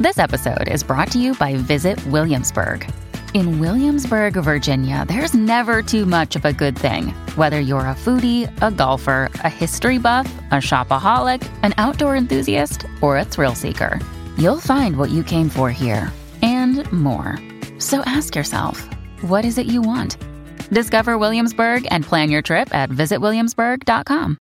This episode is brought to you by Visit Williamsburg. In Williamsburg, Virginia, there's never too much of a good thing. Whether you're a foodie, a golfer, a history buff, a shopaholic, an outdoor enthusiast, or a thrill seeker, you'll find what you came for here and more. So ask yourself, what is it you want? Discover Williamsburg and plan your trip at visitwilliamsburg.com.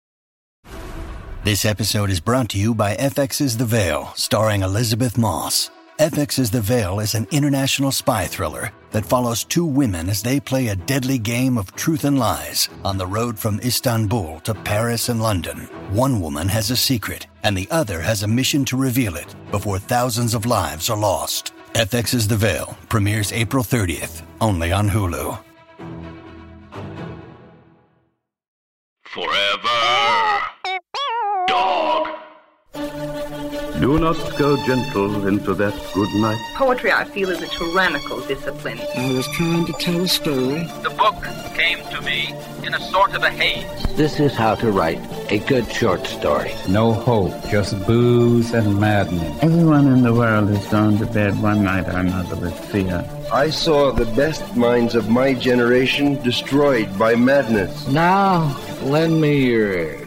This episode is brought to you by FX's The Veil, starring Elizabeth Moss. FX's The Veil is an international spy thriller that follows two women as they play a deadly game of truth and lies on the road from Istanbul to Paris and London. One woman has a secret, and the other has a mission to reveal it before thousands of lives are lost. FX's The Veil premieres April 30th, only on Hulu. Forever. Dog. Do not go gentle into that good night. Poetry, I feel, is a tyrannical discipline. I was trying to tell a story. The book came to me in a sort of a haze. This is how to write a good short story. No hope, just booze and madness. Everyone in the world has gone to bed one night or another with fear. I saw the best minds of my generation destroyed by madness. Now, lend me your ears.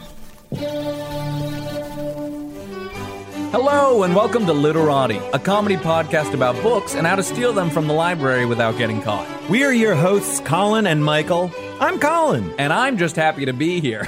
Hello, and welcome to Literati, a comedy podcast about books and how to steal them from the library without getting caught. We are your hosts, Colin and Michael. I'm Colin. And I'm just happy to be here.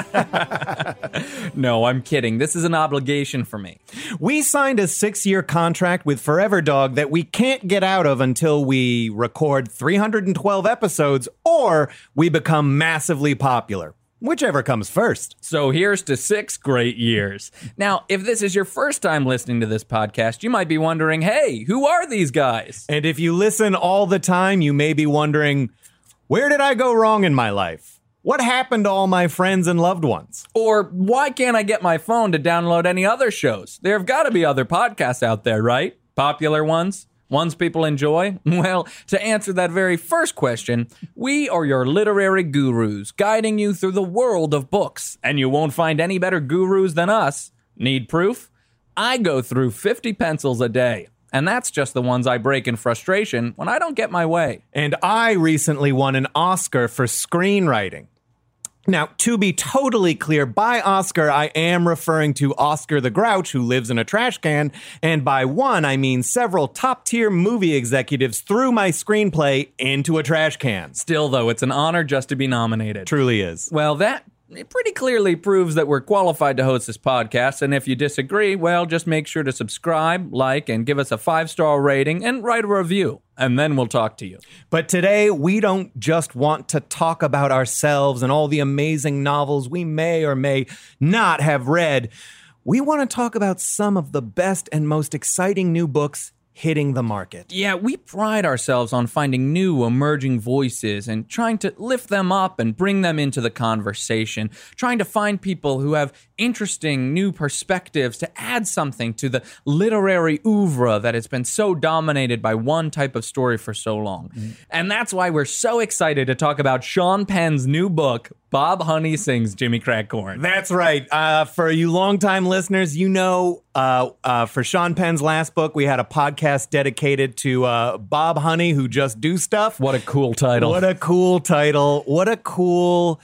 No, I'm kidding. This is an obligation for me. We signed a 6-year contract with Forever Dog that we can't get out of until we record 312 episodes or we become massively popular. Whichever comes first. So here's to 6 great years. Now, if this is your first time listening to this podcast, you might be wondering, hey, who are these guys? And if you listen all the time, you may be wondering, where did I go wrong in my life? What happened to all my friends and loved ones? Or why can't I get my phone to download any other shows? There have got to be other podcasts out there, right? Popular ones? Ones people enjoy? Well, to answer that very first question, we are your literary gurus, guiding you through the world of books. And you won't find any better gurus than us. Need proof? I go through 50 pencils a day. And that's just the ones I break in frustration when I don't get my way. And I recently won an Oscar for screenwriting. Now, to be totally clear, by Oscar, I am referring to Oscar the Grouch, who lives in a trash can, and by one, I mean several top-tier movie executives threw my screenplay into a trash can. Still, though, it's an honor just to be nominated. Truly is. Well, it pretty clearly proves that we're qualified to host this podcast, and if you disagree, well, just make sure to subscribe, like, and give us a 5-star rating, and write a review. And then we'll talk to you. But today, we don't just want to talk about ourselves and all the amazing novels we may or may not have read. We want to talk about some of the best and most exciting new books hitting the market. Yeah, we pride ourselves on finding new emerging voices and trying to lift them up and bring them into the conversation, trying to find people who have interesting new perspectives to add something to the literary oeuvre that has been so dominated by one type of story for so long. And that's why we're so excited to talk about Sean Penn's new book, Bob Honey Sings Jimmy Crack Corn. That's right. For you longtime listeners, you know, for Sean Penn's last book, we had a podcast dedicated to Bob Honey, who just do stuff. What a cool title. What a cool title. What a cool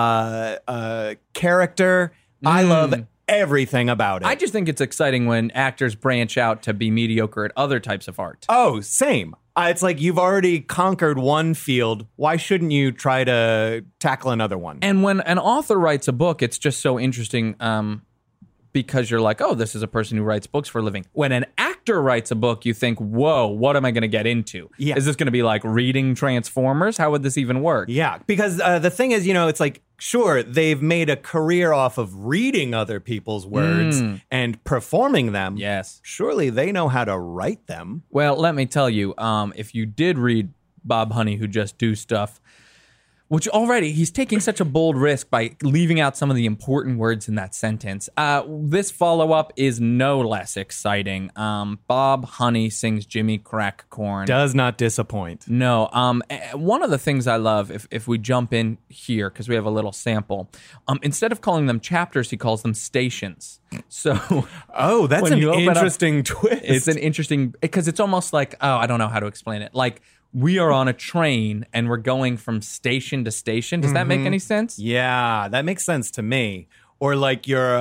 character. I love everything about it. I just think it's exciting when actors branch out to be mediocre at other types of art. Oh, same. It's like you've already conquered one field. Why shouldn't you try to tackle another one? And when an author writes a book, it's just so interesting because you're like, oh, this is a person who writes books for a living. When an actor writes a book, you think, whoa, what am I going to get into? Yeah. Is this going to be like reading Transformers? How would this even work? Yeah, because the thing is, you know, it's like, sure, they've made a career off of reading other people's words and performing them. Yes. Surely they know how to write them. Well, let me tell you, if you did read Bob Honey, Who Just Do Stuff, Which already, he's taking such a bold risk by leaving out some of the important words in that sentence. This follow-up is no less exciting. Bob Honey sings Jimmy Crack Corn. Does not disappoint. No. One of the things I love, if we jump in here, because we have a little sample, instead of calling them chapters, he calls them stations. So, that's an interesting twist. It's an interesting, because it's almost like, I don't know how to explain it. Like, we are on a train and we're going from station to station. Does that make any sense? Yeah, that makes sense to me. Or like you're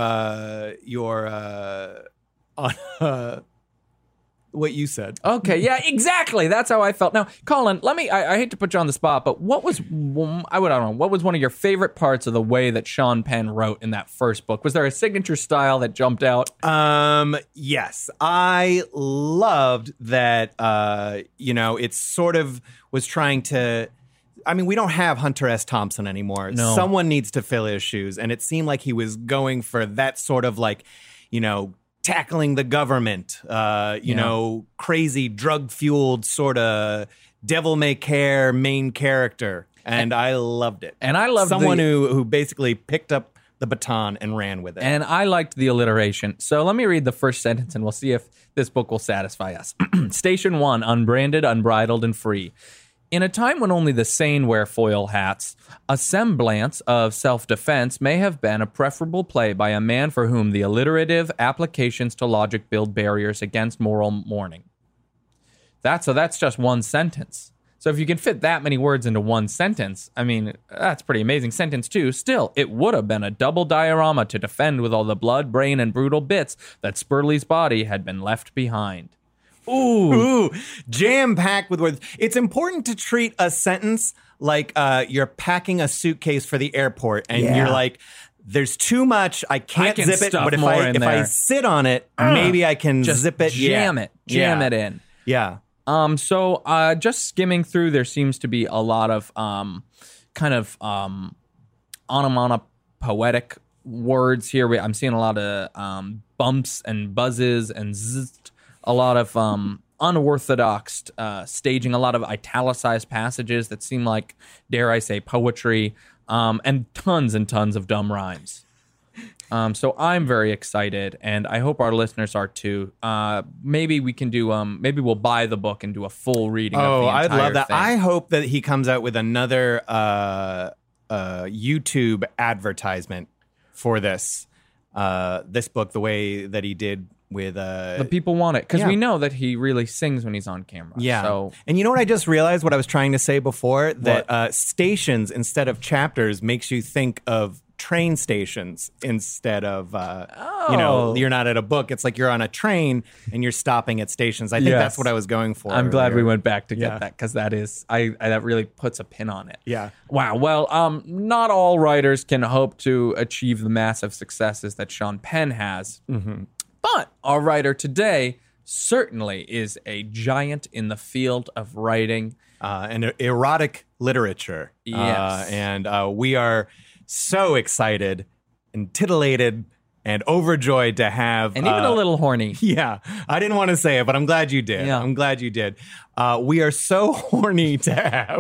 on what you said. Okay, yeah, exactly. That's how I felt. Now, Colin, I hate to put you on the spot, but what was one of your favorite parts of the way that Sean Penn wrote in that first book? Was there a signature style that jumped out? Yes. I loved that, it sort of was trying to, we don't have Hunter S. Thompson anymore. No. Someone needs to fill his shoes. And it seemed like he was going for that sort of like, tackling the government, crazy drug-fueled sort of devil-may-care main character. And I loved it. And I loved someone who basically picked up the baton and ran with it. And I liked the alliteration. So let me read the first sentence and we'll see if this book will satisfy us. Station 1, unbranded, unbridled, and free. In a time when only the sane wear foil hats, a semblance of self-defense may have been a preferable play by a man for whom the alliterative applications to logic build barriers against moral mourning. So that's just one sentence. So if you can fit that many words into one sentence, that's pretty amazing. Sentence 2, still, it would have been a double diorama to defend with all the blood, brain, and brutal bits that Spurley's body had been left behind. Ooh, jam-packed with words. It's important to treat a sentence like you're packing a suitcase for the airport, and you're like, there's too much, I can't zip it, but if I sit on it, maybe I can just zip it. Jam it in. Yeah. So just skimming through, there seems to be a lot of onomatopoetic words here. I'm seeing a lot of bumps and buzzes and zzz. A lot of unorthodox staging, a lot of italicized passages that seem like, dare I say, poetry, and tons of dumb rhymes. So I'm very excited, and I hope our listeners are too. Maybe we can do. Maybe we'll buy the book and do a full reading. of the entire I'd love that. thing. I hope that he comes out with another YouTube advertisement for this book, the way that he did with the people want it because we know that he really sings when he's on camera. Yeah. So. And you know what I just realized? What I was trying to say before, that stations instead of chapters makes you think of train stations instead of you're not at a book. It's like you're on a train and you're stopping at stations. I think that's what I was going for. I'm glad we went back to get that, because that is that really puts a pin on it. Yeah. Wow. Well, not all writers can hope to achieve the massive successes that Sean Penn has. Mm-hmm. But our writer today certainly is a giant in the field of writing. And erotic literature. Yes. And we are so excited and titillated and overjoyed to have... And even a little horny. Yeah. I didn't want to say it, but I'm glad you did. Yeah. I'm glad you did. We are so horny to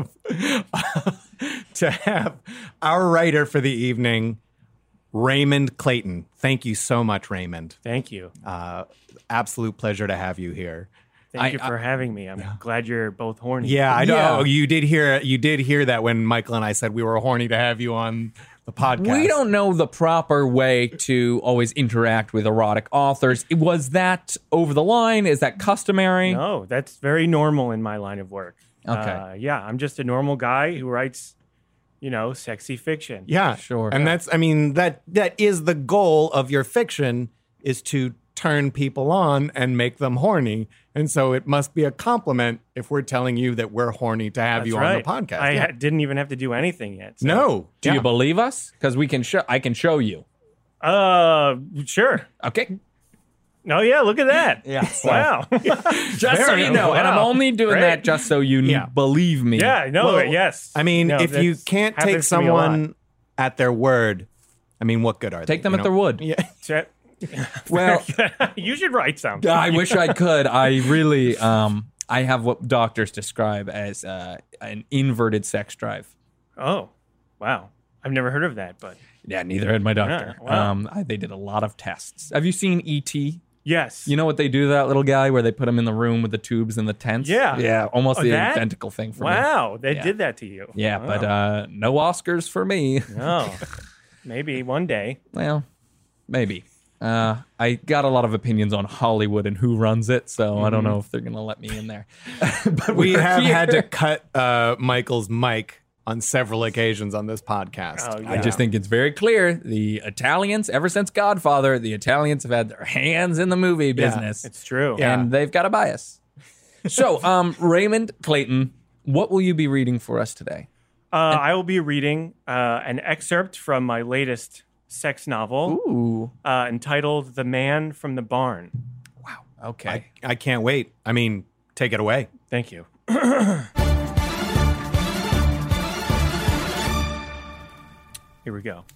have our writer for the evening, Raymond Clayton. Thank you so much, Raymond. Thank you. Absolute pleasure to have you here. Thank you for having me. I'm glad you're both horny. Yeah, I know. You did hear that when Michael and I said we were horny to have you on the podcast. We don't know the proper way to always interact with erotic authors. Was that over the line? Is that customary? No, that's very normal in my line of work. Okay. I'm just a normal guy who writes, sexy fiction. Yeah, sure. And that is the goal of your fiction, is to turn people on and make them horny. And so it must be a compliment if we're telling you that we're horny to have you on the podcast. I didn't even have to do anything yet. So. No. Do you believe us? Because I can show you. Sure. Okay. Oh, yeah, look at that. Yeah. Wow. Just so you know. Wow. And I'm only doing that just so you believe me. Yeah, no, yes. I mean, if you can't take someone at their word, I mean, what good are they? Take them at their word. Yeah. Well, you should write something. I wish I could. I really, I have what doctors describe as an inverted sex drive. Oh. Wow. I've never heard of that, but... Yeah, neither had my doctor. Yeah, wow. They did a lot of tests. Have you seen E.T.? Yes. You know what they do to that little guy where they put him in the room with the tubes and the tents? Yeah. Yeah, almost the that? identical thing for me. Wow, they did that to you. Yeah, wow. but no Oscars for me. No. Maybe one day. Well, maybe. I got a lot of opinions on Hollywood and who runs it, so I don't know if they're going to let me in there. But we have had to cut Michael's mic on several occasions on this podcast. Oh, yeah. I just think it's very clear the Italians, ever since Godfather, the Italians have had their hands in the movie business. It's true. And they've got a bias. So, Raymond Clayton, what will you be reading for us today? I will be reading an excerpt from my latest sex novel entitled The Man from the Barn. Wow. Okay. I can't wait. I mean, take it away. Thank you. Here we go.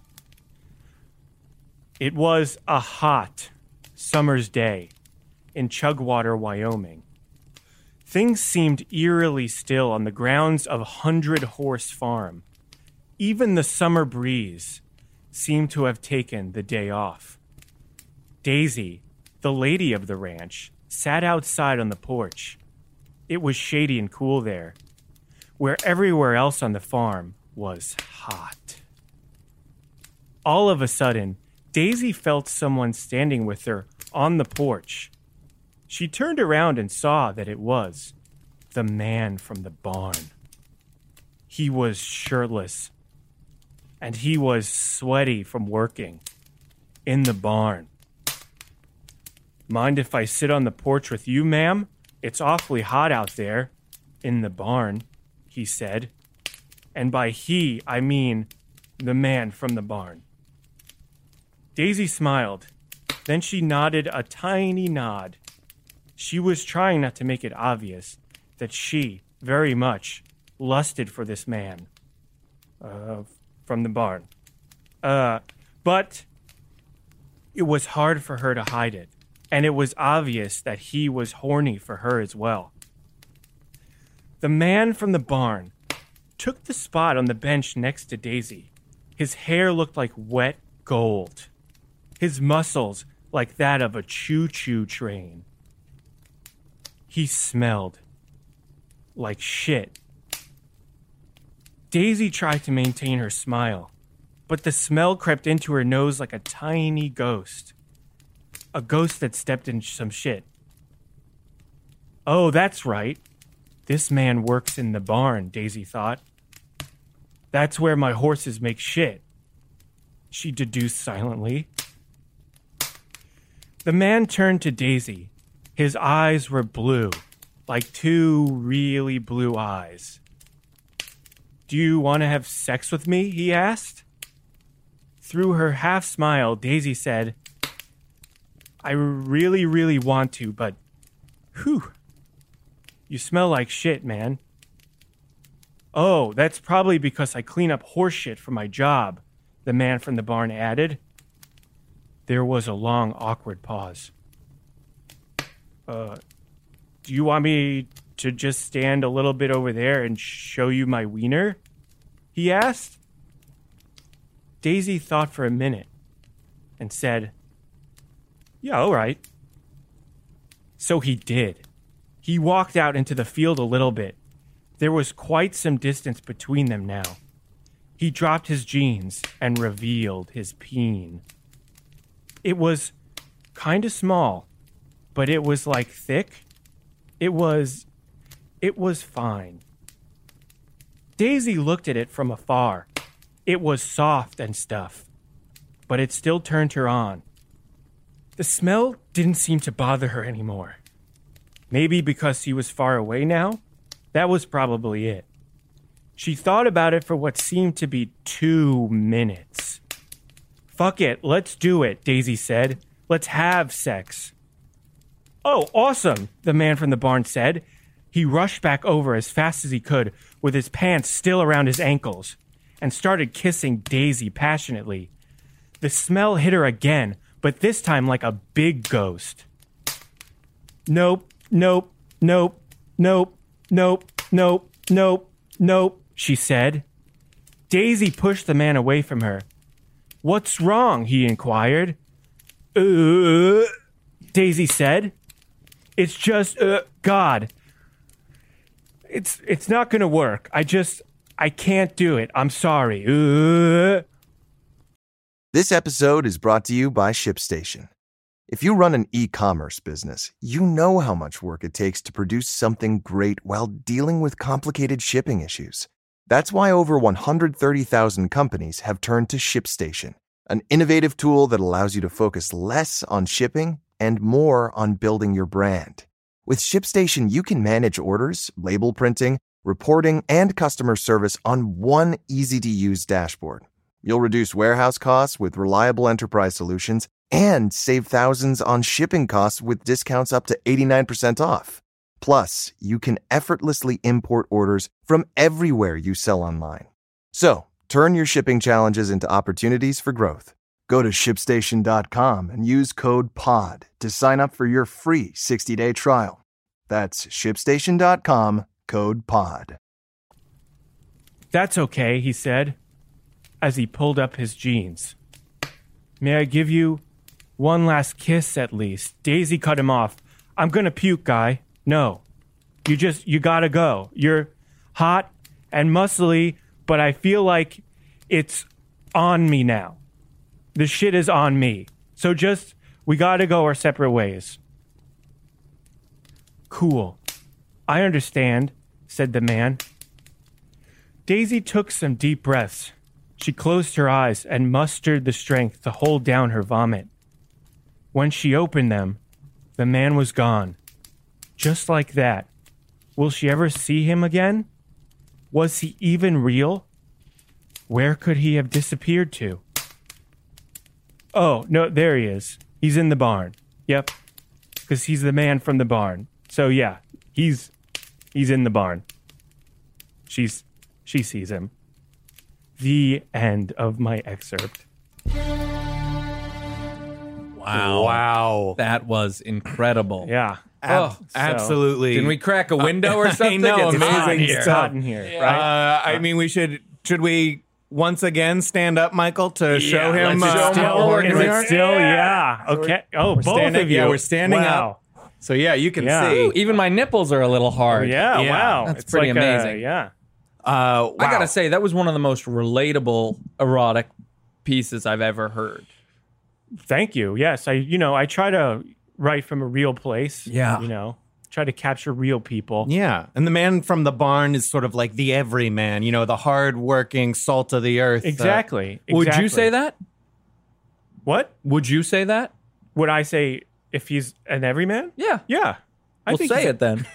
It was a hot summer's day in Chugwater, Wyoming. Things seemed eerily still on the grounds of 100 Horse Farm. Even the summer breeze seemed to have taken the day off. Daisy, the lady of the ranch, sat outside on the porch. It was shady and cool there, where everywhere else on the farm was hot. All of a sudden, Daisy felt someone standing with her on the porch. She turned around and saw that it was the man from the barn. He was shirtless, and he was sweaty from working in the barn. Mind if I sit on the porch with you, ma'am? It's awfully hot out there in the barn, he said. And by he, I mean the man from the barn. Daisy smiled. Then she nodded a tiny nod. She was trying not to make it obvious that she very much lusted for this man from the barn. But it was hard for her to hide it, and it was obvious that he was horny for her as well. The man from the barn took the spot on the bench next to Daisy. His hair looked like wet gold. His muscles like that of a choo-choo train. He smelled like shit. Daisy tried to maintain her smile, but the smell crept into her nose like a tiny ghost. A ghost that stepped in some shit. Oh, that's right. This man works in the barn, Daisy thought. That's where my horses make shit, she deduced silently. The man turned to Daisy. His eyes were blue, like two really blue eyes. Do you want to have sex with me? He asked. Through her half smile, Daisy said, I really, really want to, but whew, you smell like shit, man. Oh, that's probably because I clean up horse shit for my job, the man from the barn added. There was a long, awkward pause. Do you want me to just stand a little bit over there and show you my wiener? He asked. Daisy thought for a minute and said, yeah, all right. So he did. He walked out into the field a little bit. There was quite some distance between them now. He dropped his jeans and revealed his peen. It was kind of small, but it was like thick. It was fine. Daisy looked at it from afar. It was soft and stuff, but it still turned her on. The smell didn't seem to bother her anymore. Maybe because he was far away now? That was probably it. She thought about it for what seemed to be 2 minutes. Fuck it, let's do it, Daisy said. Let's have sex. Oh, awesome, the man from the barn said. He rushed back over as fast as he could, with his pants still around his ankles, and started kissing Daisy passionately. The smell hit her again, but this time like a big ghost. Nope, nope, nope, nope, nope, nope, nope, nope, she said. Daisy pushed the man away from her. "What's wrong?" he inquired. Daisy said. "It's just, God. It's not gonna work. I can't do it. I'm sorry." This episode is brought to you by ShipStation. If you run an e-commerce business, you know how much work it takes to produce something great while dealing with complicated shipping issues. That's why over 130,000 companies have turned to ShipStation, an innovative tool that allows you to focus less on shipping and more on building your brand. With ShipStation, you can manage orders, label printing, reporting, and customer service on one easy-to-use dashboard. You'll reduce warehouse costs with reliable enterprise solutions and save thousands on shipping costs with discounts up to 89% off. Plus, you can effortlessly import orders from everywhere you sell online. So, turn your shipping challenges into opportunities for growth. Go to ShipStation.com and use code POD to sign up for your free 60-day trial. That's ShipStation.com, code POD. "That's okay," he said, as he pulled up his jeans. "May I give you one last kiss at least?" Daisy cut him off. "I'm gonna puke, guy. No. You gotta go. You're hot and muscly, but I feel like it's on me now. The shit is on me. So we gotta go our separate ways." "Cool. I understand," said the man. Daisy took some deep breaths. She closed her eyes and mustered the strength to hold down her vomit. When she opened them, the man was gone. Just like that. Will she ever see him again? Was he even real? Where could he have disappeared to? Oh, no, there he is. He's in the barn. Yep. Because he's the man from the barn. So yeah, he's in the barn. She sees him. The end of my excerpt. Wow. That was incredible. Yeah. Absolutely. Can we crack a window or something? I know, It's amazing It's hot in here, right? I mean, should we once again stand up, Michael, to show him? Is it still? Yeah. Okay. Oh, both of you. Yeah, we're standing up. So yeah, you can see. Even my nipples are a little hard. Yeah. Wow. That's pretty amazing. Yeah. Wow. I gotta say, that was one of the most relatable erotic pieces I've ever heard. Thank you. Yes, I try to write from a real place. Yeah. Try to capture real people. Yeah. And the man from the barn is sort of like the everyman, the hard-working, salt of the earth. Exactly. Would you say that? What? Would you say that? Would I say if he's an everyman? Yeah. Yeah. Well, say it then.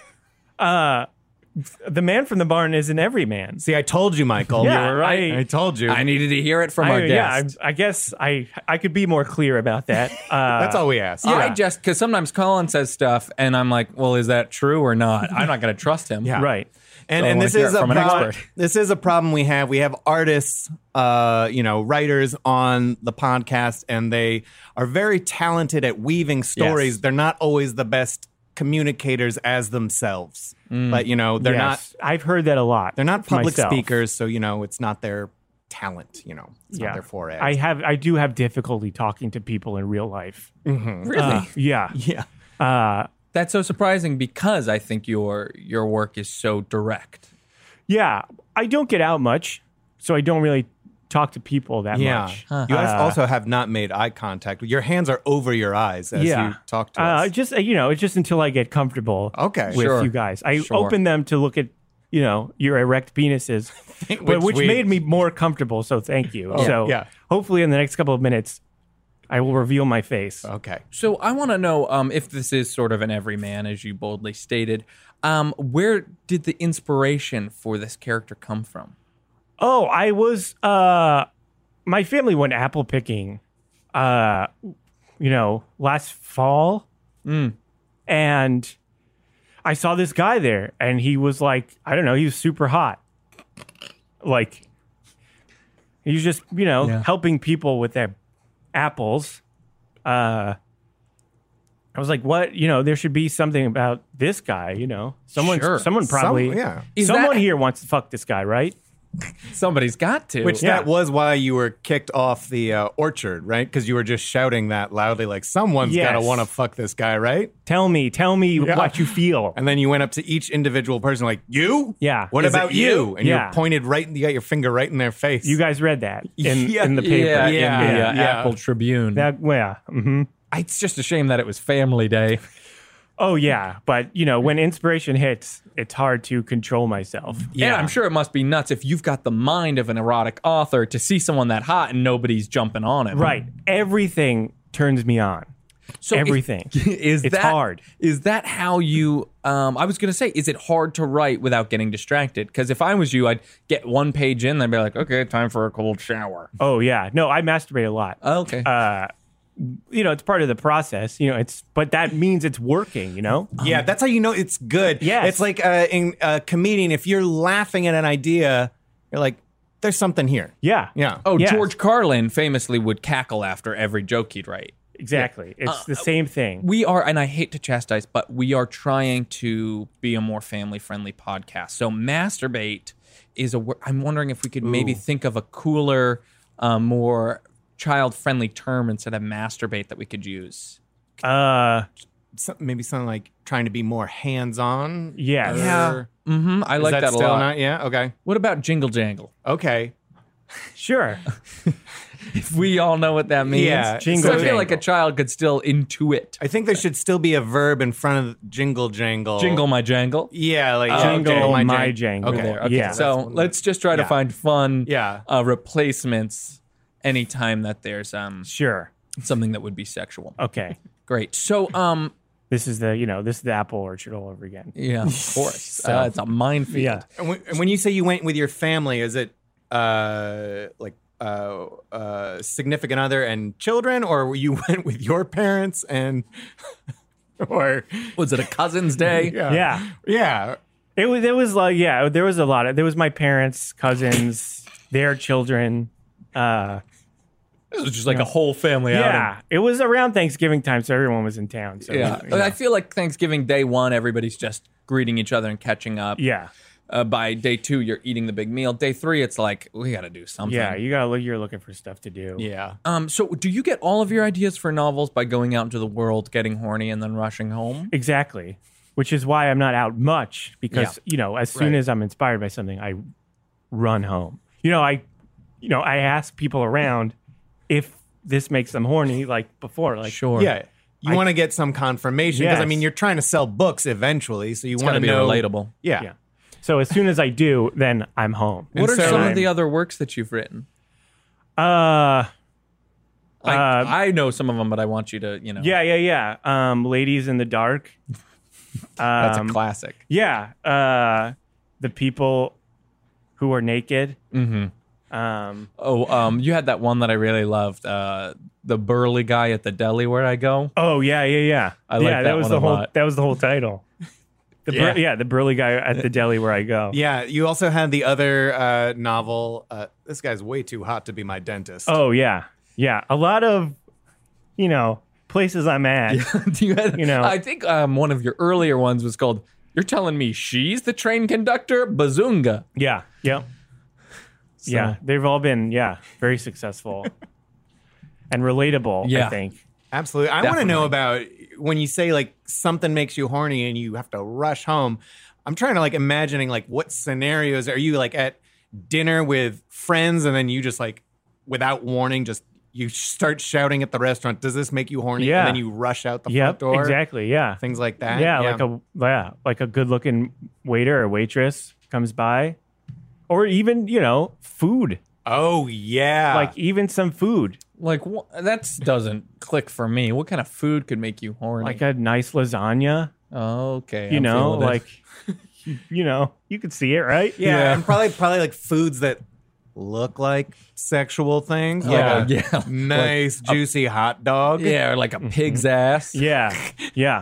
The man from the barn is an everyman. See, I told you, Michael. Yeah, you were right. I told you. I needed to hear it from our guest. Yeah, I guess I could be more clear about that. That's all we ask. Yeah, I just, because sometimes Colin says stuff, and I'm like, well, is that true or not? I'm not going to trust him. Yeah. Right. And this is this is a problem we have. We have artists, writers on the podcast, and they are very talented at weaving stories. Yes. They're not always the best communicators as themselves. But, they're not. I've heard that a lot. They're not public myself. speakers, so, it's not their talent, it's not their foray. I do have difficulty talking to people in real life. Mm-hmm. Really? Yeah. Yeah. That's so surprising because I think your work is so direct. Yeah. I don't get out much, so I don't really talk to people that much. You guys also have not made eye contact. Your hands are over your eyes as you talk to us. It's just until I get comfortable with you guys. I open them to look at, your erect penises, which made me more comfortable, so thank you. Hopefully in the next couple of minutes, I will reveal my face. Okay. So I want to know if this is sort of an everyman, as you boldly stated. Where did the inspiration for this character come from? Oh, I was, my family went apple picking, last fall. And I saw this guy there, and he was like, I don't know, he was super hot. Like, he was just, helping people with their apples. I was like, what? There should be something about this guy, Someone probably, someone here wants to fuck this guy, right? Somebody's got to. Which that was why you were kicked off the orchard, right? Because you were just shouting that loudly, like someone's got to want to fuck this guy, right? Tell me what you feel. And then you went up to each individual person, like, you? Yeah. What Is about it you? And Yeah. you pointed right, and you got your finger right in their face. You guys read that in the paper. Yeah, in the Apple Tribune. It's just a shame that it was Family Day. Oh, yeah. But, when inspiration hits, it's hard to control myself. Yeah, I'm sure it must be nuts if you've got the mind of an erotic author to see someone that hot and nobody's jumping on it. Right. Everything turns me on. So everything. It's hard. Is that how you, I was going to say, is it hard to write without getting distracted? Because if I was you, I'd get one page in, then be like, okay, time for a cold shower. Oh, yeah. No, I masturbate a lot. Oh, okay. It's part of the process, but that means it's working, Yeah, that's how you know it's good. Yes. It's like in a comedian, if you're laughing at an idea, you're like, there's something here. Yeah. Yeah. Oh, George Carlin famously would cackle after every joke he'd write. Exactly. Yeah. It's the same thing. We are, and I hate to chastise, but we are trying to be a more family-friendly podcast. So masturbate is I'm wondering if we could maybe think of a cooler, more child-friendly term instead of masturbate that we could use. Maybe something like trying to be more hands-on. Yeah. Yeah. Mm-hmm. I like that a still lot. Not, yeah. Okay. What about jingle jangle? Okay. Sure. If we all know what that means. Yeah. So I feel like a child could still intuit. I think there should still be a verb in front of jingle jangle. Jingle my jangle? Yeah, like jingle my jangle. Okay. Yeah. So let's just try to find fun Yeah. replacements anytime that there's sure something that would be sexual. Okay. Great. So this is the apple orchard all over again. Yeah, of course. It's a minefield. Yeah. And when you say you went with your family, is it significant other and children, or you went with your parents and or was it a cousin's day? Yeah. It was like there was a lot of there was my parents, cousins, their children. It was just like a whole family outing. Yeah, it was around Thanksgiving time, so everyone was in town. So yeah, I feel like Thanksgiving day one, everybody's just greeting each other and catching up. Yeah. By day two, you're eating the big meal. Day three, it's like we got to do something. Yeah, you're looking for stuff to do. Yeah. So do you get all of your ideas for novels by going out into the world, getting horny, and then rushing home? Exactly. Which is why I'm not out much because as soon as I'm inspired by something, I run home. I ask people around if this makes them horny, like before. Like, sure. Yeah. You want to get some confirmation because, Yes. you're trying to sell books eventually, so you want to be know. relatable. Yeah. So as soon as I do, then I'm home. What are so some I'm- of the other works that you've written? Uh, I know some of them, but I want you to, Yeah. Ladies in the Dark. That's a classic. Yeah. The People Who Are Naked. Mm-hmm. You had that one that I really loved. The burly guy at the deli where I go. Oh yeah. I like that was one the a whole. lot. That was the whole title. The burly guy at the deli where I go. Yeah. You also had the other novel. This guy's way too hot to be my dentist. Oh yeah. A lot of, places I'm at. I think one of your earlier ones was called "You're Telling Me She's the Train Conductor?" Bazunga. Yeah. Yep. So- Yeah. They've all been very successful and relatable. Yeah. I think. Absolutely. I want to know about when you say like something makes you horny and you have to rush home. I'm trying to imagining what scenarios are you at dinner with friends and then you just without warning you start shouting at the restaurant. Does this make you horny? Yeah. And then you rush out the front door. Exactly. Yeah. Things like that. Yeah. Like a good looking waiter or waitress comes by, or even food. Oh yeah. Like even some food. That doesn't click for me. What kind of food could make you horny? Like a nice lasagna. Okay. You could see it, right? Yeah. And probably foods that look like sexual things. Yeah. Nice juicy hot dog. Yeah, or like a pig's ass. Yeah. Yeah.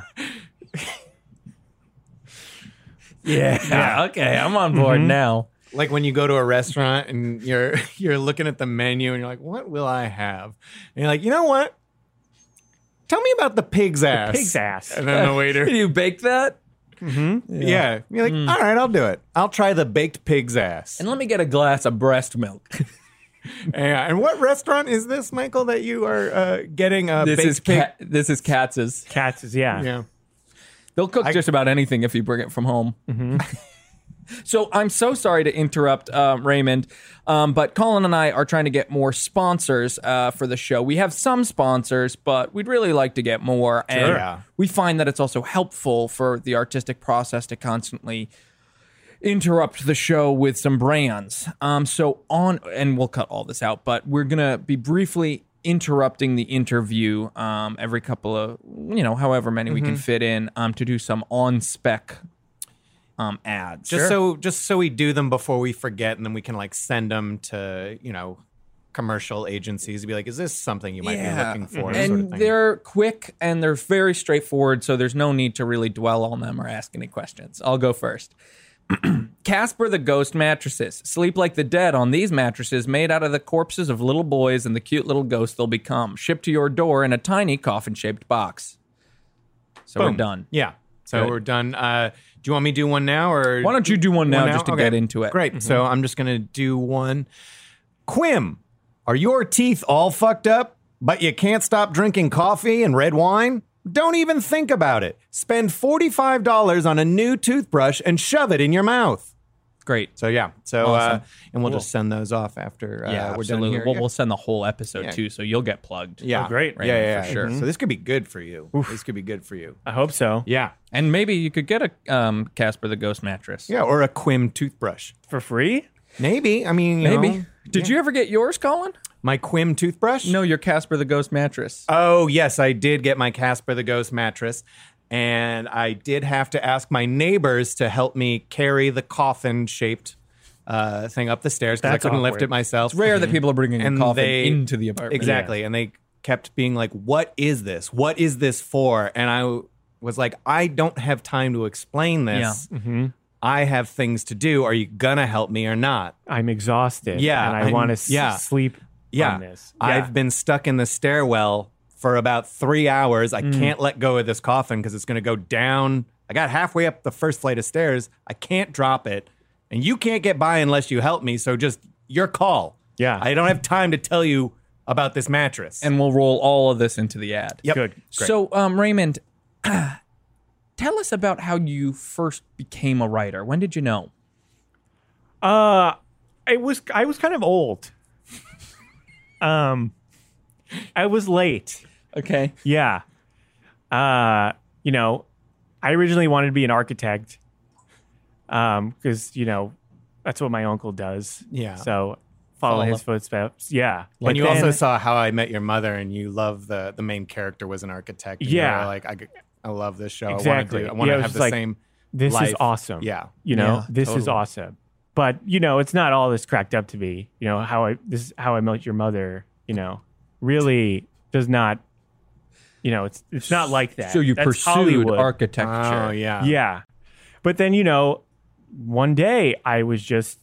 Yeah. Okay, I'm on board now. Like when you go to a restaurant and you're looking at the menu and you're like, what will I have? And you're like, you know what? Tell me about the pig's ass. Pig's ass. And then the waiter. Can you bake that? Yeah. You're like, all right, I'll do it. I'll try the baked pig's ass. And let me get a glass of breast milk. Yeah. And what restaurant is this, Michael, that you are getting a This baked pig? This is Katz's. Katz's, yeah. Yeah. They'll cook just about anything if you bring it from home. So I'm so sorry to interrupt, Raymond, but Colin and I are trying to get more sponsors for the show. We have some sponsors, but we'd really like to get more. And we find that it's also helpful for the artistic process to constantly interrupt the show with some brands. And we'll cut all this out, but we're going to be briefly interrupting the interview every couple of, however many we can fit in to do some on-spec ads. Just so we do them before we forget, and then we can send them to, commercial agencies to be like, is this something you might be looking for? And sort of thing. they're quick and they're very straightforward, so there's no need to really dwell on them or ask any questions. I'll go first. Casper the Ghost mattresses. Sleep like the dead on these mattresses made out of the corpses of little boys and the cute little ghosts they'll become. Shipped to your door in a tiny coffin-shaped box. So Boom. we're done. Yeah. So Good. we're done. Do you want me to do one now? Or why don't you do one now just to Okay. get into it? Great. So I'm just going to do one. Quim, are your teeth all fucked up, but you can't stop drinking coffee and red wine? Don't even think about it. Spend $45 on a new toothbrush and shove it in your mouth. Great. So yeah. So Awesome. and we'll Cool. just send those off after we're done absolutely. here. We'll send the whole episode too, so you'll get plugged. Yeah. Oh, great. Raymond, Yeah, for sure. So this could be good for you. This could be good for you. I hope so. Yeah. And maybe you could get a Casper the Ghost mattress. Yeah, or a Quim toothbrush. For free? Maybe. I mean, you Maybe. know. Did you ever get yours, Colin? My Quim toothbrush? No, your Casper the Ghost mattress. Oh, yes, I did get my Casper the Ghost mattress. And I did have to ask my neighbors to help me carry the coffin-shaped thing up the stairs because I That's couldn't lift awkward. it myself. It's rare that people are bringing a coffin they- into the apartment. Exactly. And they kept being like, what is this? What is this for? And I was like, I don't have time to explain this. Yeah. I have things to do. Are you going to help me or not? I'm exhausted. Yeah, And I I'm- want to yeah. sleep on this. Yeah. I've been stuck in the stairwell for about 3 hours. I can't let go of this coffin because it's going to go down. I got halfway up the first flight of stairs. I can't drop it. And you can't get by unless you help me. So just your call. Yeah. I don't have time to tell you about this mattress. And we'll roll all of this into the ad. Yep. Good. Great. So, Raymond, tell us about how you first became a writer. When did you know? I was kind of old. I was late. Okay. Yeah. I originally wanted to be an architect. Because, that's what my uncle does. Yeah. So follow his footsteps. Yeah. And you also saw How I Met Your Mother, and you love the main character was an architect. And Yeah. you were like, I love this show. Exactly. I want Yeah, to it have was the like, same This life. is awesome. Yeah. This is totally. awesome. But, it's not all this cracked up to be. How I Met Your Mother, really does not, it's not like that. So you That's pursued Hollywood. architecture. Oh, yeah. Yeah. But then, one day I was just,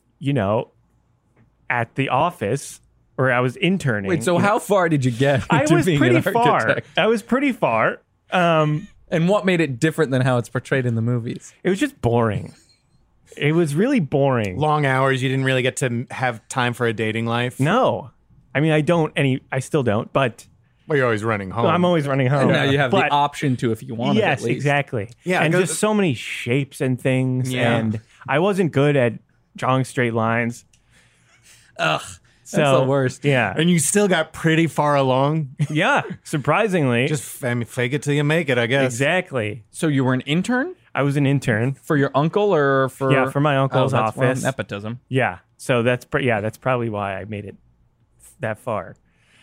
at the office, or I was interning. Wait, so how far did you get I into was being pretty an far. architect? I was pretty far. And what made it different than how it's portrayed in the movies? It was just boring. It was really boring. Long hours. You didn't really get to have time for a dating life. No. I mean, I still don't, but Well, you're always running home. I'm always running home. And now you have But- the option to if you want Yes, it, at least. exactly. Yeah, and it goes- just so many shapes and things. Yeah. And I wasn't good at drawing straight lines. Ugh, So, that's the worst. Yeah. And you still got pretty far along. Yeah. Surprisingly. Just fake it till you make it, I guess. Exactly. So you were an intern I was an intern. for your uncle or for... Yeah, for my uncle's that's well, office. nepotism. Yeah. So that's probably why I made it that far.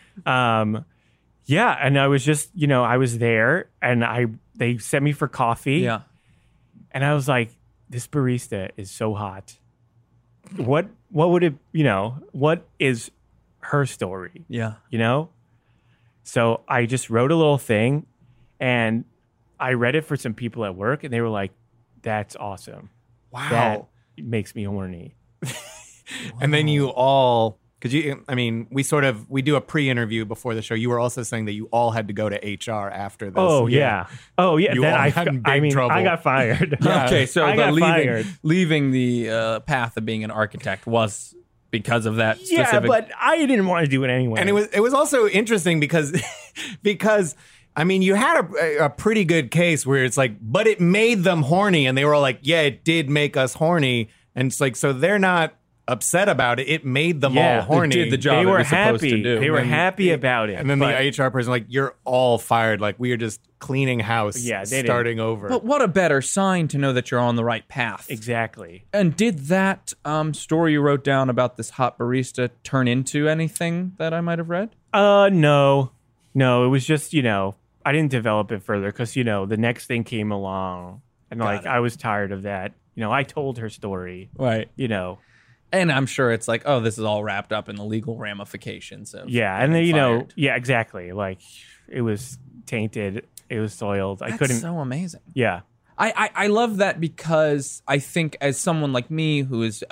Yeah, and I was just, I was there and they sent me for coffee. Yeah. And I was like, this barista is so hot. What would it, what is her story? Yeah. So I just wrote a little thing and I read it for some people at work and they were like, that's awesome. Wow. That makes me horny. And then you all Because we do a pre-interview before the show. You were also saying that you all had to go to HR after this. Oh yeah. You all then got in big trouble. I got fired. Okay, so I got fired. leaving the path of being an architect was because of that specific. Yeah, but I didn't want to do it anyway. And it was also interesting because you had a pretty good case where it's like, but it made them horny, and they were all like, yeah, it did make us horny, and it's like, so they're not upset about it. It made them all horny. It did the job they it were was supposed happy. to do. They were happy about it. And then the HR person like, you're all fired. Like, we are just cleaning house, starting over. But what a better sign to know that you're on the right path. Exactly. And did that story you wrote down about this hot barista turn into anything that I might have read? No. It was just, I didn't develop it further because, the next thing came along and I was tired of that. I told her story. Right. And I'm sure it's like, oh, this is all wrapped up in the legal ramifications of and then, fired. exactly. Like, it was tainted. It was soiled. That's so amazing. Yeah. I love that because I think as someone like me who is,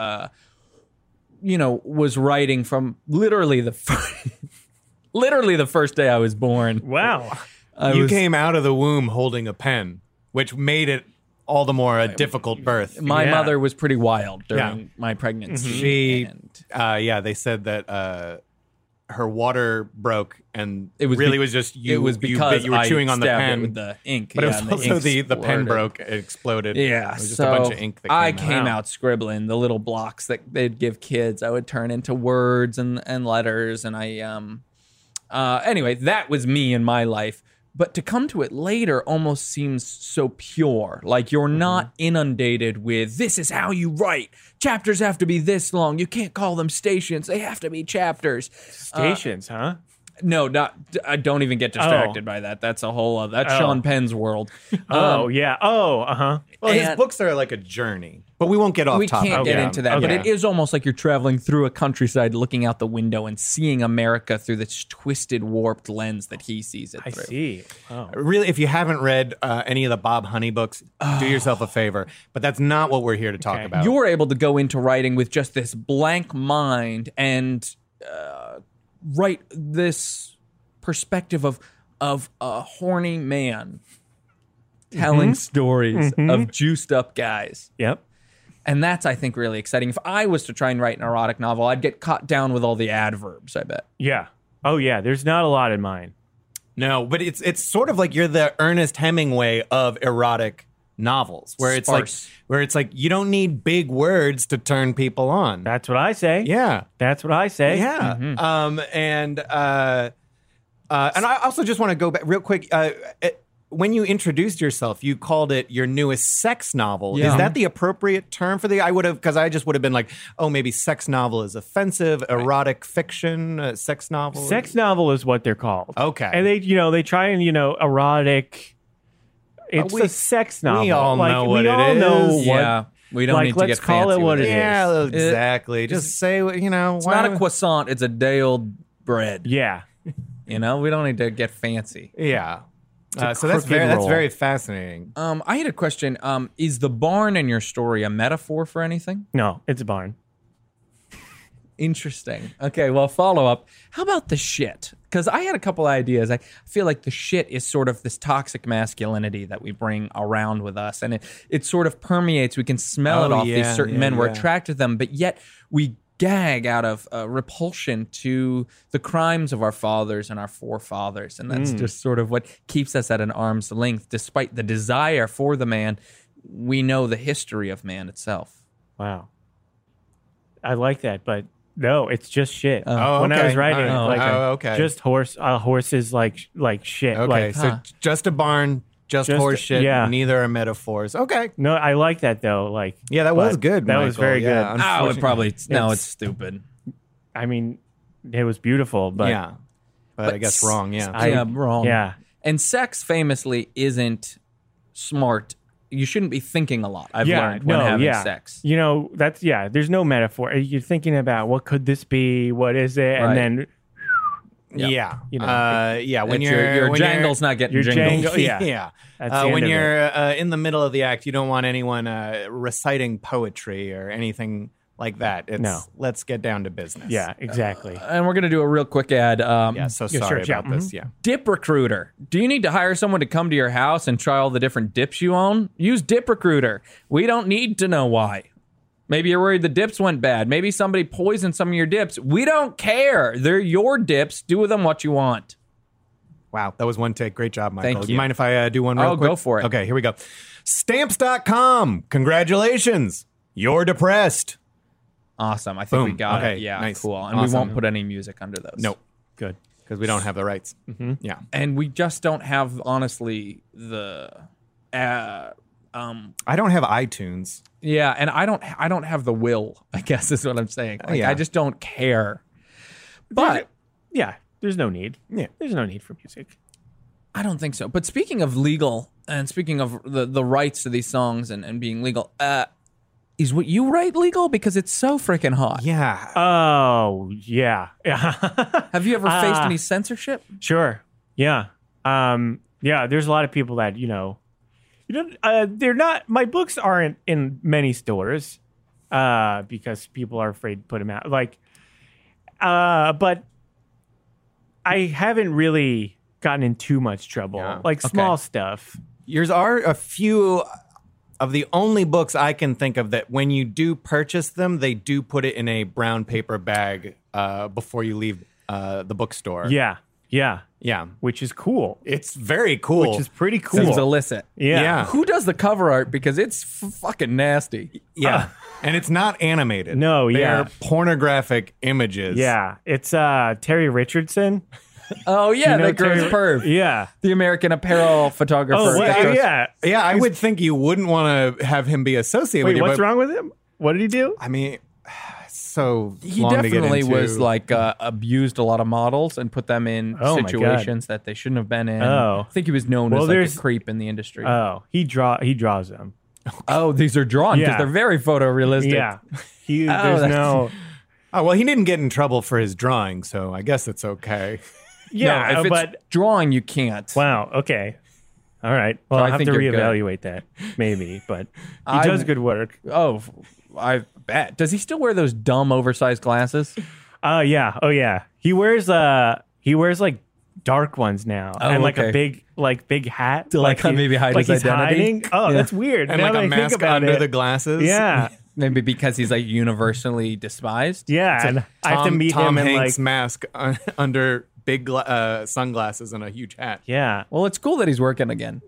was writing from literally the first day I was born. Wow. You came out of the womb holding a pen, which made it all the more a difficult birth. My mother was pretty wild during my pregnancy. They said that her water broke, and it was was just you. It was because you were chewing on the stabbed pen it with the ink, but it was also the pen broke, it exploded. Yeah, it was just a bunch of ink. That came out scribbling the little blocks that they'd give kids. I would turn into words and letters, and anyway, that was me in my life. But to come to it later almost seems so pure. Like you're not inundated with, this is how you write. Chapters have to be this long. You can't call them stations. They have to be chapters. Stations, huh? No, I don't even get distracted by that. That's a whole other, that's Sean Penn's world. Well, his books are like a journey, but we won't get off topic. We can't get into that, but it is almost like you're traveling through a countryside, looking out the window and seeing America through this twisted, warped lens that he sees it through. I see. Oh. Really, if you haven't read any of the Bob Honey books, do yourself a favor, but that's not what we're here to talk about. You're able to go into writing with just this blank mind and write this perspective of a horny man telling stories of juiced up guys. Yep. And that's, I think, really exciting. If I was to try and write an erotic novel, I'd get caught down with all the adverbs, I bet. Yeah. Oh, yeah. There's not a lot in mine. No, but it's sort of like you're the Ernest Hemingway of erotic novels, where it's like you don't need big words to turn people on. That's what I say. Yeah. That's what I say. Yeah. And I also just want to go back real quick. When you introduced yourself, you called it your newest sex novel. Yeah. Is that the appropriate term for because I just would have been like, oh, maybe sex novel is offensive, erotic fiction, sex novel. Sex novel is what they're called. Okay. And they try and, erotic. It's a sex novel. We all know what it is. Yeah. We don't need to get fancy. Let's call it what it is. Yeah, exactly. Just say, It's not a croissant. It's a day-old bread. Yeah. We don't need to get fancy. Yeah. So that's very fascinating. I had a question. Is the barn in your story a metaphor for anything? No, it's a barn. Interesting. Okay, well, follow up. How about the shit? Because I had a couple ideas. I feel like the shit is sort of this toxic masculinity that we bring around with us, and it sort of permeates. We can smell it off these certain men. We're attracted to them, but yet we gag out of repulsion to the crimes of our fathers and our forefathers, and that's just sort of what keeps us at an arm's length. Despite the desire for the man, we know the history of man itself. Wow. I like that, but no, it's just shit. When I was writing, just horses like shit. Okay, so just a barn, just horse shit. Yeah. Neither are metaphors. Okay. No, I like that though. That was good. That was very good. It's stupid. I mean, it was beautiful, but but I guess wrong. Yeah, wrong. Yeah, and sex famously isn't smart. You shouldn't be thinking a lot. I've learned when having sex. There's no metaphor. You're thinking about what could this be? What is it? And then, when your jangle's not getting jingled. When you're in the middle of the act, you don't want anyone reciting poetry or anything like that. It's let's get down to business. Yeah, exactly. And we're going to do a real quick ad. So sorry about this. Yeah. Dip Recruiter. Do you need to hire someone to come to your house and try all the different dips you own? Use Dip Recruiter. We don't need to know why. Maybe you're worried the dips went bad. Maybe somebody poisoned some of your dips. We don't care. They're your dips. Do with them what you want. Wow, that was one take. Great job, Michael. Thank you. Mind if I do one real quick? Go for it. Okay, here we go. Stamps.com. Congratulations. You're depressed. Awesome. I think we got Okay, it. Yeah, nice. cool. And we won't put any music under those. Nope. Good. Because we don't have the rights. Mm-hmm. Yeah. And we just don't have, honestly, the... I don't have iTunes. Yeah, and I don't have the will, I guess is what I'm saying. Like, I just don't care. But there's no need. Yeah. There's no need for music. I don't think so. But speaking of legal, and speaking of the rights to these songs and being legal, is what you write legal? Because it's so freaking hot. Yeah. Oh, yeah. Have you ever faced any censorship? Sure. Yeah. There's a lot of people that, they're not, my books aren't in many stores because people are afraid to put them out. But I haven't really gotten in too much trouble. Yeah. Like small stuff. Yours are a few of the only books I can think of that when you do purchase them, they do put it in a brown paper bag before you leave the bookstore. Yeah. Which is cool. It's very cool. Which is pretty cool. Seems illicit. Yeah. Who does the cover art? Because it's fucking nasty. Yeah. And it's not animated. No, They're pornographic images. Yeah. It's Terry Richardson. Oh, yeah, that girl's perv. Yeah. The American Apparel photographer. Oh, Yeah, I would think you wouldn't want to have him be associated with you. What's wrong with him? What did he do? I mean, so he long definitely to get into. was like abused a lot of models and put them in situations that they shouldn't have been in. Oh. I think he was known as like a creep in the industry. Oh, he draws them. Oh, these are drawn because they're very photorealistic. Yeah. There's no... Oh, well, he didn't get in trouble for his drawing, so I guess it's okay. Yeah, no, if but it's drawing, you can't. Wow. Okay. All right. Well, So I'll have to you're good. reevaluate that, maybe. But he does good work. Oh, I bet. Does he still wear those dumb oversized glasses? Yeah. Oh, yeah. He wears like dark ones now, and like a big hat To like maybe hide like his he's identity? hiding. Oh, that's weird. And Now like that a I think mask about under it. the glasses. Yeah. Maybe because he's like universally despised. Yeah. And I have to meet Tom him in Hanks like mask under big sunglasses and a huge hat. yeah. Well, it's cool that he's working again.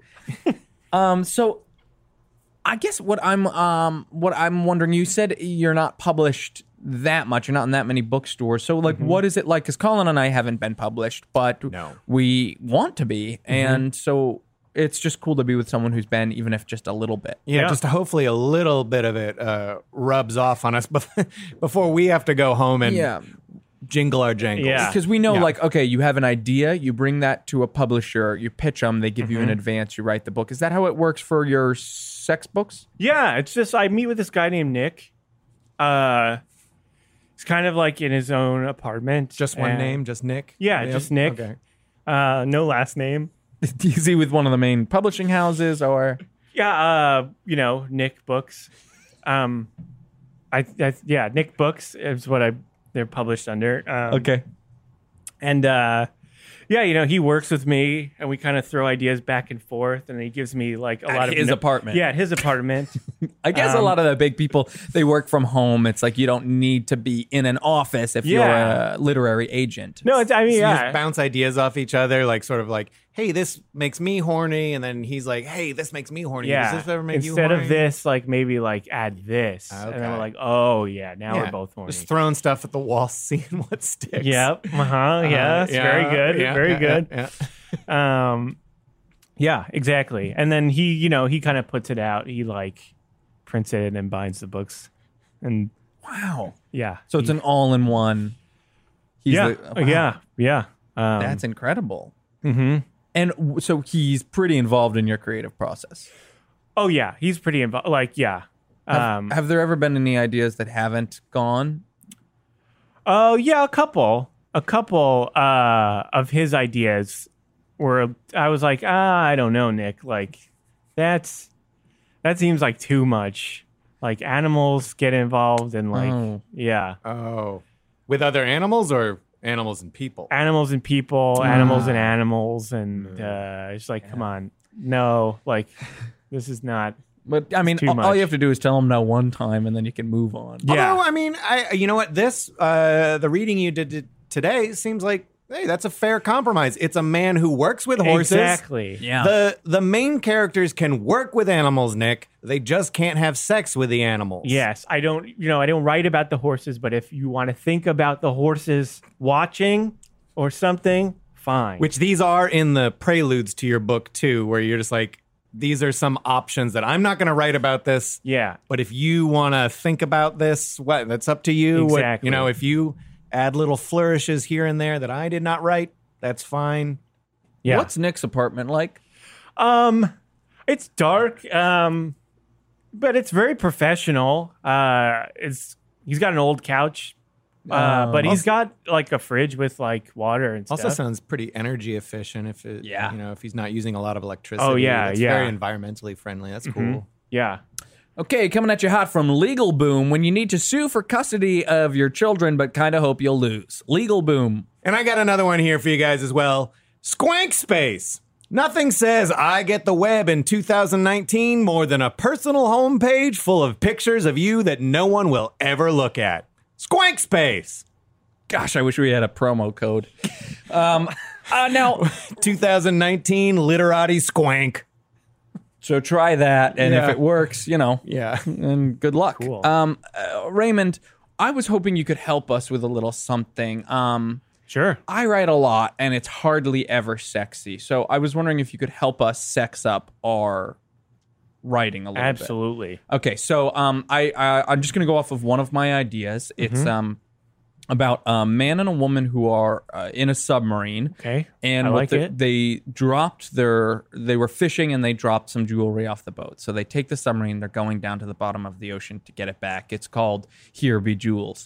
So I guess what I'm wondering, you said you're not published that much. You're not in that many bookstores. So like, what is it like? Because Colin and I haven't been published, but we want to be. And so it's just cool to be with someone who's been, even if just a little bit. Yeah, just hopefully a little bit of it rubs off on us before we have to go home and jingle our jangles. Yeah. Because we know, like, okay, you have an idea, you bring that to a publisher, you pitch them, they give you an advance, you write the book. Is that how it works for your sex books? Yeah. It's just I meet with this guy named Nick. He's kind of like in his own apartment. Just one name, just Nick? Yeah, just Nick. Okay. No last name. Is he with one of the main publishing houses or? Yeah, Nick Books. Nick Books is what they're published under. Okay. And he works with me, and we kind of throw ideas back and forth, and he gives me like a lot of his apartment. Yeah, at his apartment. I guess a lot of the big people, they work from home. It's like you don't need to be in an office if you're a literary agent. No, You just bounce ideas off each other, like sort of like, hey, this makes me horny, and then he's like, hey, this makes me horny. Yeah. Does this ever make you Instead horny? of this, like maybe like add this, and then we're like, oh yeah, now we're both horny. Just throwing stuff at the wall, seeing what sticks. Yep. Yes. Very good. Very good. Yeah. Exactly. And then he kind of puts it out. He like prints it and binds the books. And wow. Yeah. So it's an all-in-one. Yeah. That's incredible. Mm-hmm. And so he's pretty involved in your creative process. Oh yeah, he's pretty involved. Like yeah. Have there ever been any ideas that haven't gone? Oh yeah, a couple of his ideas were. I was like, I don't know, Nick. Like that seems like too much. Like animals get involved and with other animals or animals and people? Animals and people, animals and animals, and it's like, come on, no, like this is not. But I mean, all you have to do is tell them no one time, and then you can move on. Yeah, although, I mean, you know what? This the reading you did today seems like, hey, that's a fair compromise. It's a man who works with horses. Exactly. Yeah. The main characters can work with animals, Nick. They just can't have sex with the animals. Yes, I don't write about the horses, but if you want to think about the horses watching or something, fine. Which these are in the preludes to your book too, where you're just like, these are some options that I'm not going to write about this. Yeah. But if you want to think about this, that's up to you. Exactly. If you add little flourishes here and there that I did not write, that's fine. Yeah. What's Nick's apartment like? It's dark, but it's very professional. He's got an old couch, but he's got like a fridge with like water and stuff. Also sounds pretty energy efficient if he's not using a lot of electricity. Oh, yeah, it's very environmentally friendly. That's cool. Yeah. Okay, coming at you hot from Legal Boom. When you need to sue for custody of your children, but kind of hope you'll lose. Legal Boom. And I got another one here for you guys as well. Squank Space. Nothing says I get the web in 2019 more than a personal homepage full of pictures of you that no one will ever look at. Squank Space. Gosh, I wish we had a promo code. Now, 2019 literati squank. So try that, and if it works, and good luck. Cool. Raymond, I was hoping you could help us with a little something. Sure. I write a lot, and it's hardly ever sexy. So I was wondering if you could help us sex up our writing a little bit. Absolutely. Okay, so I'm just going to go off of one of my ideas. It's about a man and a woman who are in a submarine. Okay, and I like it. They were fishing and they dropped some jewelry off the boat. So they take the submarine, they're going down to the bottom of the ocean to get it back. It's called Here Be Jewels.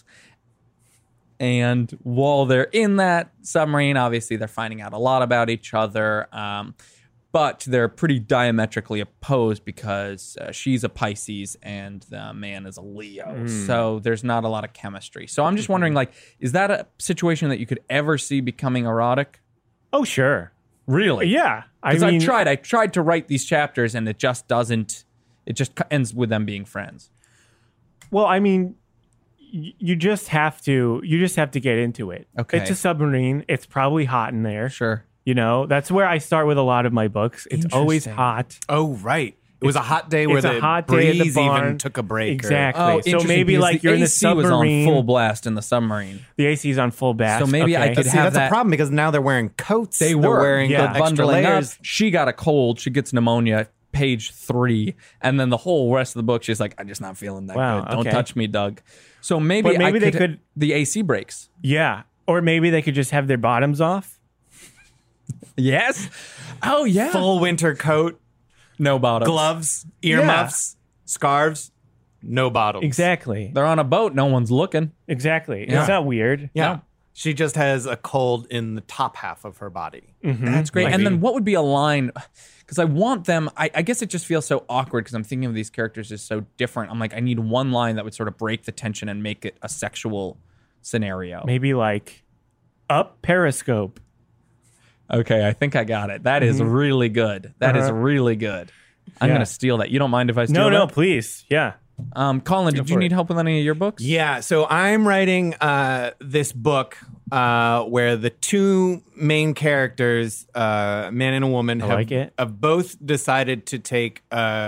And while they're in that submarine, obviously they're finding out a lot about each other. But they're pretty diametrically opposed because she's a Pisces and the man is a Leo. So there's not a lot of chemistry. So I'm just wondering, is that a situation that you could ever see becoming erotic? Oh, sure. Really? Yeah. Because I tried to write these chapters and it just doesn't. It just ends with them being friends. Well, I mean, you just have to get into it. Okay. It's a submarine. It's probably hot in there. Sure. That's where I start with a lot of my books. It's always hot. Oh, right. It was a hot day where the breeze even took a break. Exactly. So maybe you're in the submarine. Was on full blast in the submarine. The AC is on full blast. So maybe I could have that's a problem because now they're wearing coats. They're wearing extra bundling layers. up. She got a cold. She gets pneumonia. Page 3, and then the whole rest of the book, she's like, "I'm just not feeling that good. Don't touch me, Doug." So maybe they could. The AC breaks. Yeah, or maybe they could just have their bottoms off. Yes. Oh yeah. Full winter coat, no bottoms. Gloves, earmuffs, scarves, no bottoms. Exactly. They're on a boat. No one's looking. Exactly. Yeah. It's not weird. Yeah. No. She just has a cold in the top half of her body. That's great. And then what would be a line? Because I want them, I guess it just feels so awkward because I'm thinking of these characters as so different. I'm like, I need one line that would sort of break the tension and make it a sexual scenario. Maybe up Periscope. Okay, I think I got it. That is really good. That is really good. I'm going to steal that. You don't mind if I steal that? No, please. Yeah. Colin, did you need help with any of your books? Yeah, so I'm writing this book where the two main characters, man and a woman, have both decided to take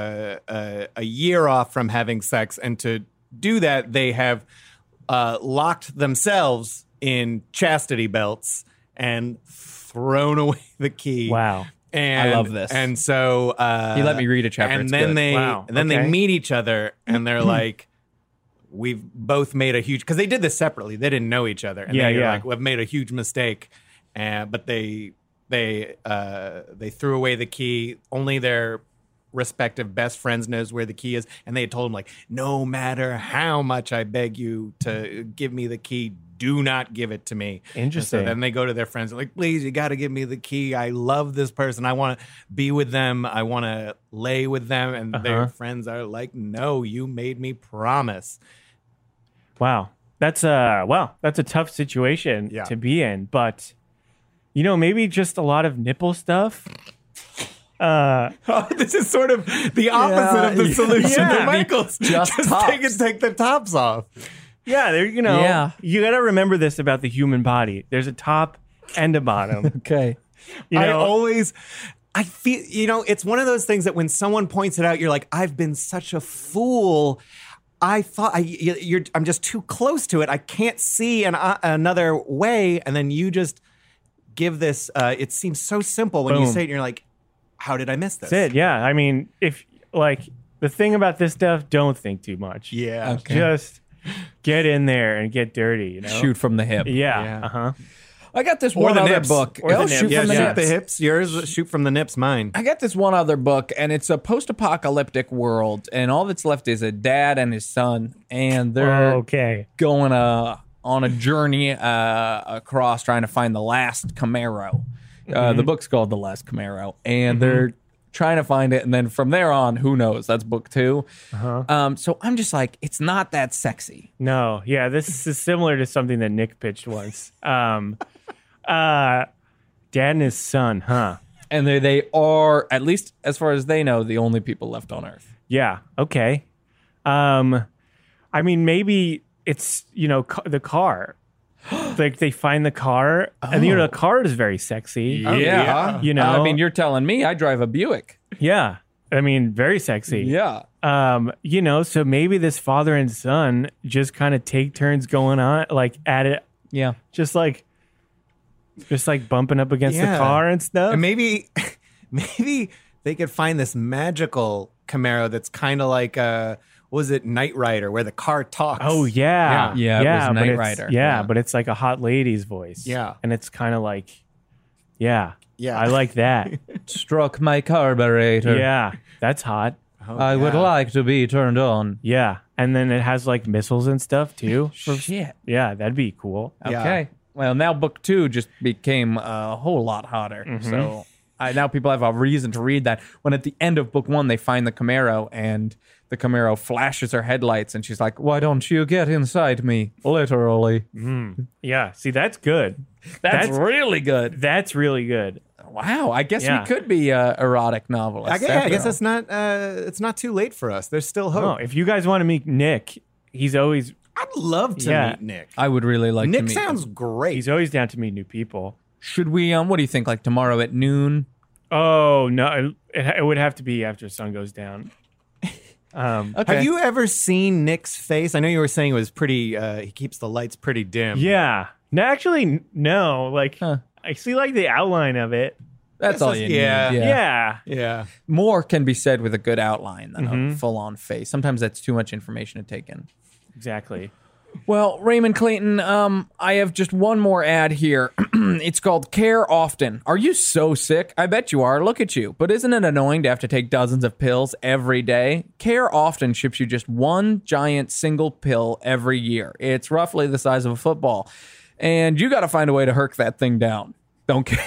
a year off from having sex, and to do that, they have locked themselves in chastity belts and thrown away the key. Wow. And, I love this. And so he let me read a chapter. And then they meet each other and they're like, we've both made a huge, because they did this separately. They didn't know each other. And they're like, we've made a huge mistake. But they threw away the key. Only their respective best friends knows where the key is. And they had told him, no matter how much I beg you to give me the key, do not give it to me. Interesting. And so then they go to their friends and like, please, you got to give me the key. I love this person. I want to be with them. I want to lay with them. And their friends are like, no, you made me promise. Wow. That's a tough situation to be in, but maybe just a lot of nipple stuff. This is sort of the opposite of the solution to Michael's. Just take the tops off. Yeah, you got to remember this about the human body. There's a top and a bottom. Okay. I feel, it's one of those things that when someone points it out, you're like, I've been such a fool. I thought I'm just too close to it. I can't see another way. And then you just give this, it seems so simple when you say it and you're like, how did I miss this? That's it. Yeah. I mean, if the thing about this stuff, don't think too much. Yeah. Okay. Just get in there and get dirty, Shoot from the hip. Yeah. I got this one other book. Or the nips. Shoot from the shoot nips. the hips. Yours, shoot from the nips. Mine. I got this one other book, and it's a post-apocalyptic world, and all that's left is a dad and his son, and they're going on a journey across trying to find the last Camaro. The book's called The Last Camaro, and they're trying to find it, and then from there on, who knows? That's book 2. So I'm just like, it's not that sexy. No, yeah, this is similar to something that Nick pitched once. Dad and his son, And they are, at least as far as they know, the only people left on Earth. Yeah, okay. I mean, maybe it's, the car. Like they find the car, and the car is very sexy. Yeah. I mean, you're telling me I drive a Buick. Yeah. I mean, very sexy. Yeah. So maybe this father and son just kind of take turns going on, like at it. Yeah. Just like bumping up against the car and stuff. And maybe they could find this magical Camaro that's kind of like was it Knight Rider, where the car talks? Oh yeah, it was Knight Rider. Yeah, but it's like a hot lady's voice. Yeah, and it's kind of like, yeah, I like that. Struck my carburetor. Yeah, that's hot. I would like to be turned on. Yeah, and then it has like missiles and stuff too. Shit. Yeah, that'd be cool. Okay. Yeah. Well, now book 2 just became a whole lot hotter. So now people have a reason to read that. When at the end of book 1, they find the Camaro, and the Camaro flashes her headlights, and she's like, "Why don't you get inside me?" Literally. Yeah. See, that's good. That's really good. That's really good. Wow. I guess we could be erotic novelists. I guess that's not. It's not too late for us. There's still hope. No, if you guys want to meet Nick, he's always. I'd love to meet Nick. I would really like to meet Nick. Sounds great. He's always down to meet new people. Should we? What do you think? Like tomorrow at noon? Oh no! It would have to be after sun goes down. Okay. Have you ever seen Nick's face? I know you were saying it was pretty. He keeps the lights pretty dim. Yeah. No, actually, no. Like I see like the outline of it. That's all you need. Yeah. More can be said with a good outline than a full-on face. Sometimes that's too much information to take in. Exactly. Well, Raymond Clayton, I have just one more ad here. It's called Care Often. Are you so sick? I bet you are. Look at you. But isn't it annoying to have to take dozens of pills every day? Care Often ships you just one giant single pill every year. It's roughly the size of a football. And you got to find a way to herc that thing down. Don't care.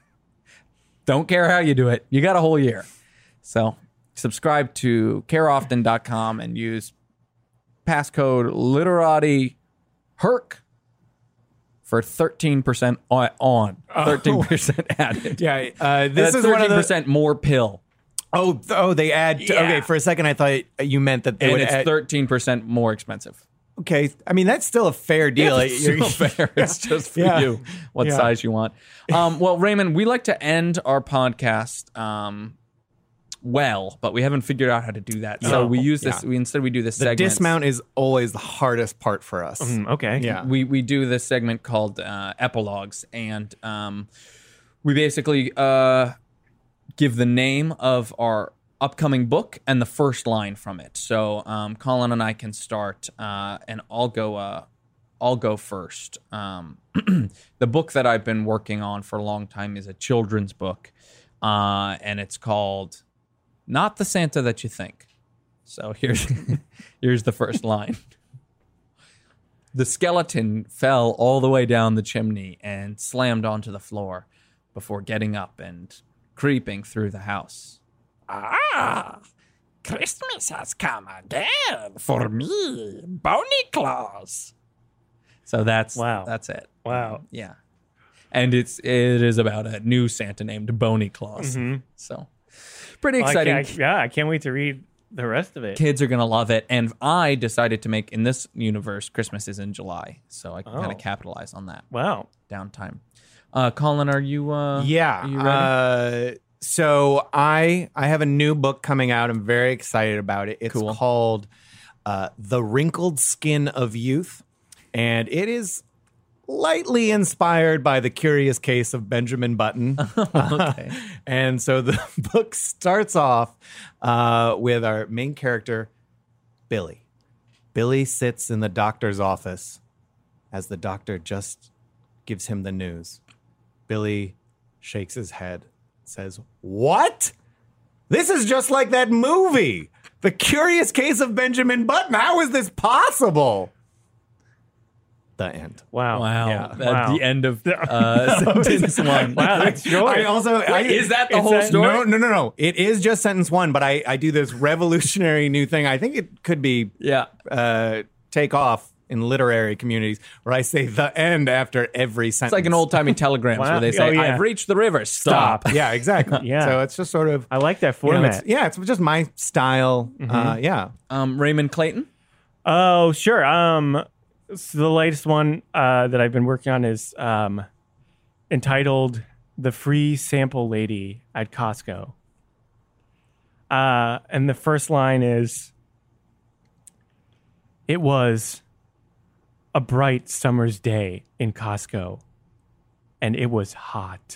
Don't care how you do it. You got a whole year. So subscribe to careoften.com and use passcode Literati Herc for 13% on. 13% added. Yeah, this is 13% one of the more pill. Oh, they add. Okay, for a second I thought you meant that they would it's add 13% more expensive. Okay, I mean that's still a fair deal. Yeah, it's still fair. It's just for you what size you want. Well, Raymond, we like to end our podcast but we haven't figured out how to do that. So we use this. We do this segment. The dismount is always the hardest part for us. Okay. Yeah. We do this segment called epilogues, and we basically give the name of our upcoming book and the first line from it. So Colin and I can start, and I'll go first. The book that I've been working on for a long time is a children's book, and it's called Not the Santa That You Think. So here's the first line. The skeleton fell all the way down the chimney and slammed onto the floor before getting up and creeping through the house. Ah, Christmas has come again for me, Boney Claus. So that's it. Wow. Yeah. And it is about a new Santa named Boney Claus. Mm-hmm. So pretty exciting. I can't wait to read the rest of it. Kids are going to love it. And I decided to make, in this universe, Christmas is in July. So I can kind of capitalize on that. Wow. Downtime. Colin, are you Are you ready? So I have a new book coming out. I'm very excited about it. It's called The Wrinkled Skin of Youth. And it is lightly inspired by The Curious Case of Benjamin Button. Okay. And so the book starts off with our main character, Billy. Billy sits in the doctor's office as the doctor just gives him the news. Billy shakes his head, says, "What? This is just like that movie, The Curious Case of Benjamin Button. How is this possible?" The end. Wow. Yeah. Wow. The end of sentence one. Wow, that's short. Is that the whole story? No. It is just sentence one, but I do this revolutionary new thing. I think it could be take off in literary communities where I say the end after every sentence. It's like an old-timey telegrams where they say, I've reached the river. Stop. Yeah, exactly. Yeah. So it's just sort of... I like that format. It's just my style. Raymond Clayton? Oh, sure. So the latest one that I've been working on is entitled The Free Sample Lady at Costco. And the first line is, "It was a bright summer's day in Costco, and it was hot."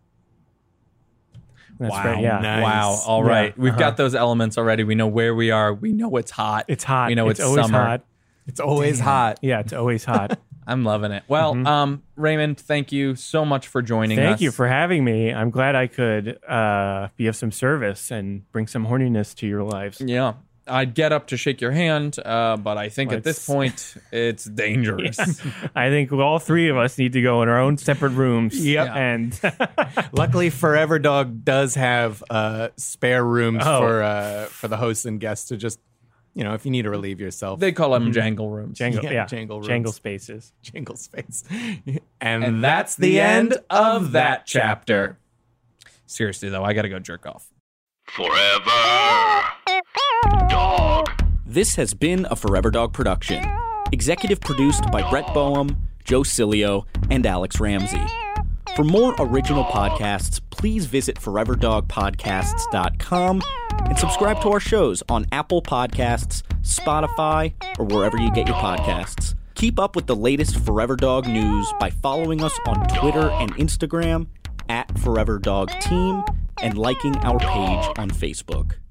That's wow. Right, yeah. Nice. Wow. All right. We've got those elements already. We know where we are. We know it's hot. It's hot. We know it's always summer. hot. It's always hot. Yeah, it's always hot. I'm loving it. Well, Raymond, thank you so much for joining us. Thank you for having me. I'm glad I could be of some service and bring some horniness to your lives. Yeah. I'd get up to shake your hand, but I think at this point, it's dangerous. Yeah. I think all three of us need to go in our own separate rooms. Yep. And luckily, Forever Dog does have spare rooms for the hosts and guests to just, if you need to relieve yourself. They call them jangle rooms. Jangle rooms. Jangle spaces. Jangle space. And that's the end of that chapter. Seriously, though, I got to go jerk off. Forever Dog. This has been a Forever Dog production. Executive produced by Brett Boehm, Joe Cilio, and Alex Ramsey. For more original podcasts, please visit foreverdogpodcasts.com and subscribe to our shows on Apple Podcasts, Spotify, or wherever you get your podcasts. Keep up with the latest Forever Dog news by following us on Twitter and Instagram @ForeverDogTeam and liking our page on Facebook.